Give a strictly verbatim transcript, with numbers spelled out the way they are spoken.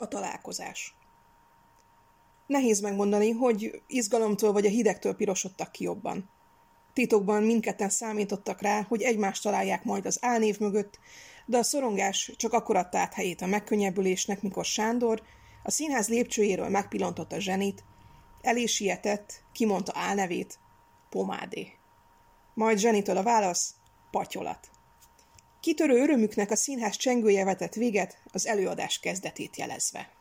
A találkozás. Nehéz megmondani, hogy izgalomtól vagy a hidegtől pirosodtak ki jobban. Titokban mindketten számítottak rá, hogy egymást találják majd az álnév mögött, de a szorongás csak akkor adta át helyét a megkönnyebbülésnek, mikor Sándor a színház lépcsőjéről megpillantotta Zsenit, elé sietett, kimondta álnevét, Pomádé. Majd Zsenitől a válasz, Patyolat. Kitörő örömüknek a színház csengője vetett véget, az előadás kezdetét jelezve.